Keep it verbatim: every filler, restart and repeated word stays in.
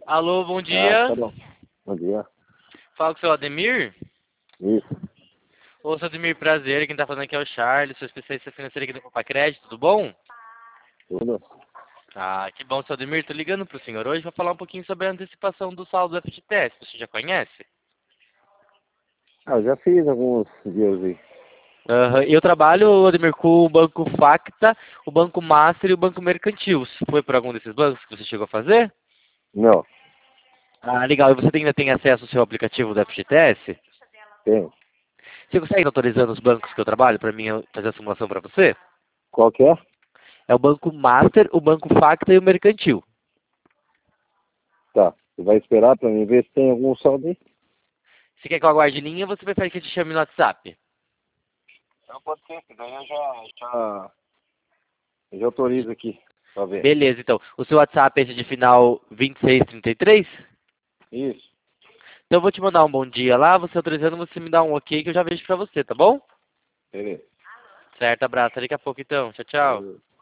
Alô, bom Ah, dia. tá bom. Bom dia. Fala com o seu Ademir. Isso. Ô, seu Ademir, prazer. Quem tá falando aqui é o Charles, sou especialista financeiro aqui do Copa Crédito, tudo bom? Tudo? Ah, que bom, seu Ademir. Tô ligando pro senhor hoje pra falar um pouquinho sobre a antecipação do saldo do F G T S. Você já conhece? Ah, eu já fiz alguns dias aí. Aham. Eu trabalho, Ademir, com o Banco Facta, o Banco Master e o Banco Mercantil. Foi por algum desses bancos que você chegou a fazer? Não, Ah, legal. E você ainda tem acesso ao seu aplicativo do F G T S? tem. Você consegue estar autorizando os bancos que eu trabalho para mim fazer a simulação para você? Qual que é? É o Banco Master, o Banco Facta e o Mercantil. Tá. Você vai esperar pra mim ver se tem algum saldo aí? Se quer que eu aguarde linha, você prefere que eu te chame no WhatsApp? Não, pode ser, que daí eu já, já, eu já autorizo aqui pra ver. Beleza, então. O seu WhatsApp é esse de final vinte e seis trinta e três? Isso. Então eu vou te mandar um bom dia lá, você autorizando, você me dá um ok que eu já vejo pra você, tá bom? Beleza. Certo, abraço. Até daqui a pouco então. Tchau, tchau. Valeu.